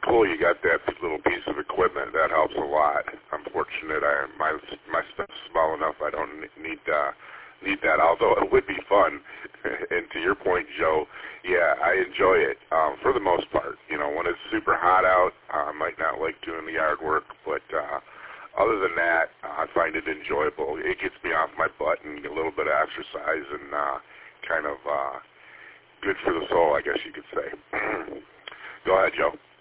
cool you got that little piece of equipment. That helps a lot. I'm fortunate. My stuff's small enough. I don't need that, although it would be fun. And to your point, Joe, yeah, I enjoy it for the most part. You know, when it's super hot out, I might not like doing the yard work, but other than that, I find it enjoyable. It gets me off my butt and a little bit of exercise and kind of good for the soul, I guess you could say. Go ahead, Joe.